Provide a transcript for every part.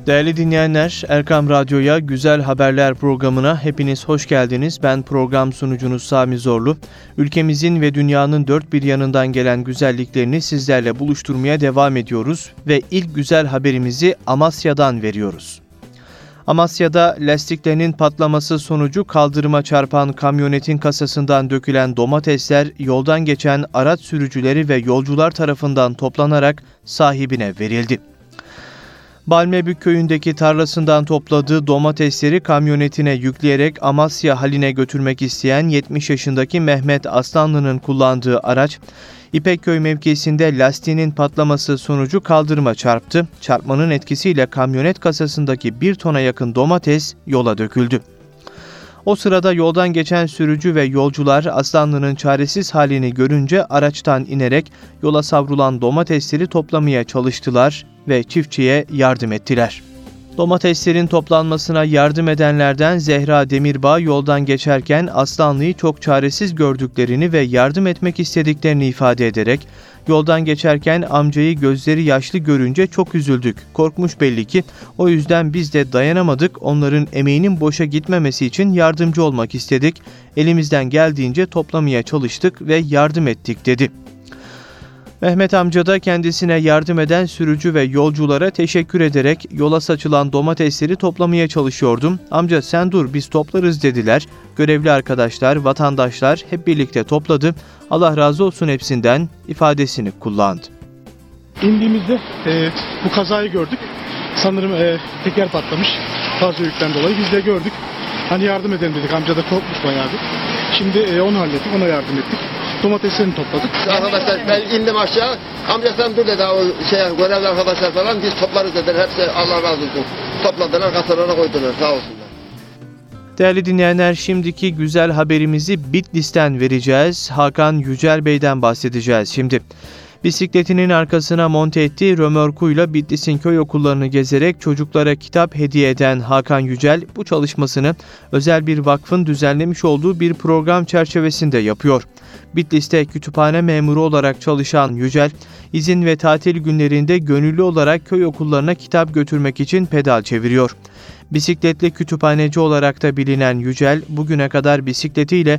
Değerli dinleyenler, Erkam Radyo'ya Güzel Haberler programına hepiniz hoş geldiniz. Ben program sunucunuz Sami Zorlu. Ülkemizin ve dünyanın dört bir yanından gelen güzelliklerini sizlerle buluşturmaya devam ediyoruz ve ilk güzel haberimizi Amasya'dan veriyoruz. Amasya'da lastiklerinin patlaması sonucu kaldırıma çarpan kamyonetin kasasından dökülen domatesler yoldan geçen araç sürücüleri ve yolcular tarafından toplanarak sahibine verildi. Balmebük köyündeki tarlasından topladığı domatesleri kamyonetine yükleyerek Amasya haline götürmek isteyen 70 yaşındaki Mehmet Aslanlı'nın kullandığı araç, İpekköy mevkisinde lastiğinin patlaması sonucu kaldırıma çarptı. Çarpmanın etkisiyle kamyonet kasasındaki 1 tona yakın domates yola döküldü. O sırada yoldan geçen sürücü ve yolcular Aslanlı'nın çaresiz halini görünce araçtan inerek yola savrulan domatesleri toplamaya çalıştılar ve çiftçiye yardım ettiler. Domateslerin toplanmasına yardım edenlerden Zehra Demirbağ yoldan geçerken Aslanlı'yı çok çaresiz gördüklerini ve yardım etmek istediklerini ifade ederek, yoldan geçerken amcayı gözleri yaşlı görünce çok üzüldük, korkmuş belli ki, o yüzden biz de dayanamadık, onların emeğinin boşa gitmemesi için yardımcı olmak istedik, elimizden geldiğince toplamaya çalıştık ve yardım ettik dedi. Mehmet amca da kendisine yardım eden sürücü ve yolculara teşekkür ederek yola saçılan domatesleri toplamaya çalışıyordum. Amca sen dur biz toplarız dediler. Görevli arkadaşlar, vatandaşlar hep birlikte topladı. Allah razı olsun hepsinden ifadesini kullandı. İndiğimizde bu kazayı gördük. Sanırım teker patlamış fazla yükten dolayı. Biz de gördük. Hani yardım edelim dedik. Amca da korkmuş bayağı bir. Şimdi onu hallettik, ona yardım ettik. Domateslerini topladık. Arkadaşlar ben indim aşağı. Amca sen dur dedi o görevli arkadaşlar falan biz toplarız dediler. Hepsi Allah razı olsun. Topladılar, kasalara koydular sağ olsunlar. Değerli dinleyenler, şimdiki güzel haberimizi Bitlis'ten vereceğiz. Hakan Yücel Bey'den bahsedeceğiz şimdi. Bisikletinin arkasına monte ettiği römorkuyla Bitlis'in köy okullarını gezerek çocuklara kitap hediye eden Hakan Yücel, bu çalışmasını özel bir vakfın düzenlemiş olduğu bir program çerçevesinde yapıyor. Bitlis'te kütüphane memuru olarak çalışan Yücel, izin ve tatil günlerinde gönüllü olarak köy okullarına kitap götürmek için pedal çeviriyor. Bisikletli kütüphaneci olarak da bilinen Yücel, bugüne kadar bisikletiyle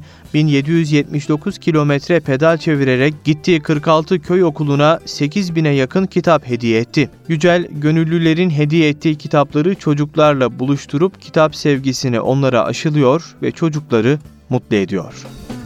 1779 kilometre pedal çevirerek gittiği 46 köy okuluna 8.000'e yakın kitap hediye etti. Yücel, gönüllülerin hediye ettiği kitapları çocuklarla buluşturup kitap sevgisini onlara aşılıyor ve çocukları mutlu ediyor.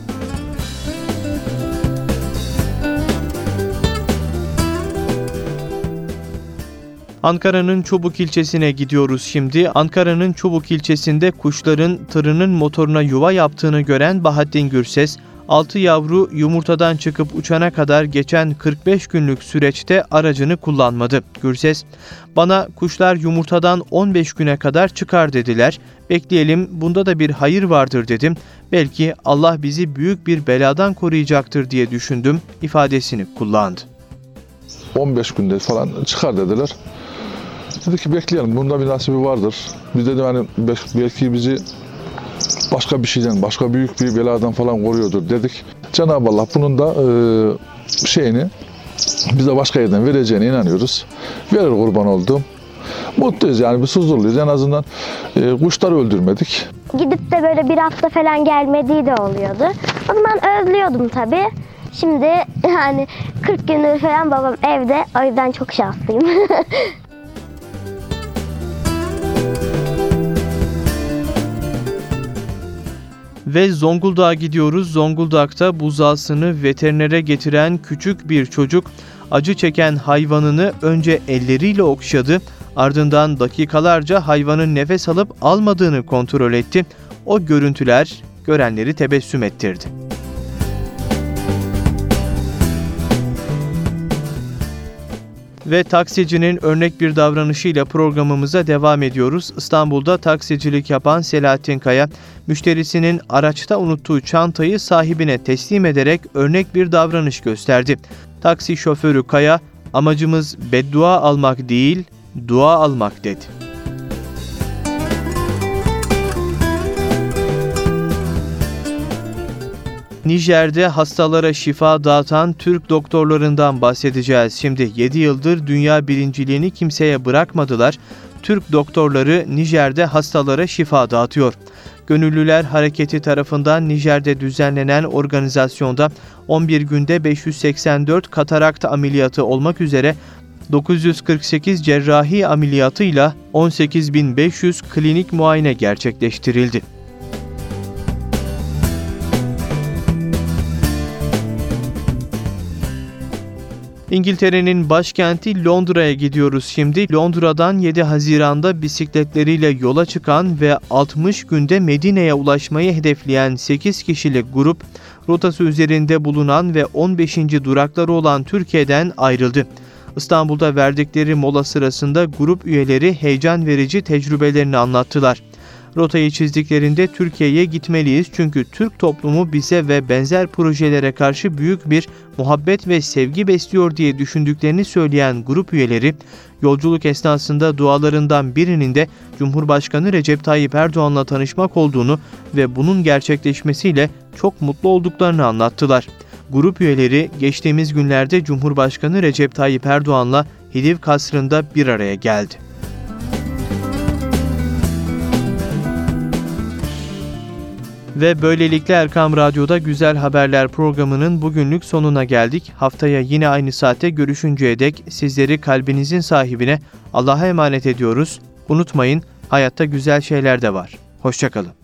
Ankara'nın Çubuk ilçesine gidiyoruz şimdi. Ankara'nın Çubuk ilçesinde kuşların tırının motoruna yuva yaptığını gören Bahattin Gürses, 6 yavru yumurtadan çıkıp uçana kadar geçen 45 günlük süreçte aracını kullanmadı. Gürses, bana kuşlar yumurtadan 15 güne kadar çıkar dediler. Bekleyelim, bunda da bir hayır vardır dedim. Belki Allah bizi büyük bir beladan koruyacaktır diye düşündüm ifadesini kullandı. 15 günde falan çıkar dediler. Dedi ki bekleyelim, bunda bir nasibi vardır. Biz dedim hani belki bizi başka bir şeyden, başka büyük bir beladan falan koruyordur dedik. Cenab-ı Allah bunun da şeyini bize başka yerden vereceğine inanıyoruz. Verir kurban olduğum. Mutluyuz yani, biz huzurluyuz. En azından kuşları öldürmedik. Gidip de böyle bir hafta falan gelmediği de oluyordu. O zaman özlüyordum tabii. Şimdi yani 40 gündür falan babam evde. O yüzden çok şanslıyım. Ve Zonguldak'a gidiyoruz. Zonguldak'ta buzağısını veterinere getiren küçük bir çocuk acı çeken hayvanını önce elleriyle okşadı, ardından dakikalarca hayvanın nefes alıp almadığını kontrol etti. O görüntüler görenleri tebessüm ettirdi. Ve taksicinin örnek bir davranışıyla programımıza devam ediyoruz. İstanbul'da taksicilik yapan Selahattin Kaya, müşterisinin araçta unuttuğu çantayı sahibine teslim ederek örnek bir davranış gösterdi. Taksi şoförü Kaya, amacımız beddua almak değil, dua almak dedi. Nijer'de hastalara şifa dağıtan Türk doktorlarından bahsedeceğiz. Şimdi 7 yıldır dünya birinciliğini kimseye bırakmadılar. Türk doktorları Nijer'de hastalara şifa dağıtıyor. Gönüllüler Hareketi tarafından Nijer'de düzenlenen organizasyonda 11 günde 584 katarakt ameliyatı olmak üzere 948 cerrahi ameliyatıyla 18.500 klinik muayene gerçekleştirildi. İngiltere'nin başkenti Londra'ya gidiyoruz şimdi. Londra'dan 7 Haziran'da bisikletleriyle yola çıkan ve 60 günde Medine'ye ulaşmayı hedefleyen 8 kişilik grup, rotası üzerinde bulunan ve 15. durakları olan Türkiye'den ayrıldı. İstanbul'da verdikleri mola sırasında grup üyeleri heyecan verici tecrübelerini anlattılar. Rotayı çizdiklerinde Türkiye'ye gitmeliyiz çünkü Türk toplumu bize ve benzer projelere karşı büyük bir muhabbet ve sevgi besliyor diye düşündüklerini söyleyen grup üyeleri, yolculuk esnasında dualarından birinin de Cumhurbaşkanı Recep Tayyip Erdoğan'la tanışmak olduğunu ve bunun gerçekleşmesiyle çok mutlu olduklarını anlattılar. Grup üyeleri geçtiğimiz günlerde Cumhurbaşkanı Recep Tayyip Erdoğan'la Hidiv Kasrı'nda bir araya geldi. Ve böylelikle Erkam Radyo'da Güzel Haberler programının bugünlük sonuna geldik. Haftaya yine aynı saatte görüşünceye dek sizleri kalbinizin sahibine Allah'a emanet ediyoruz. Unutmayın, hayatta güzel şeyler de var. Hoşça kalın.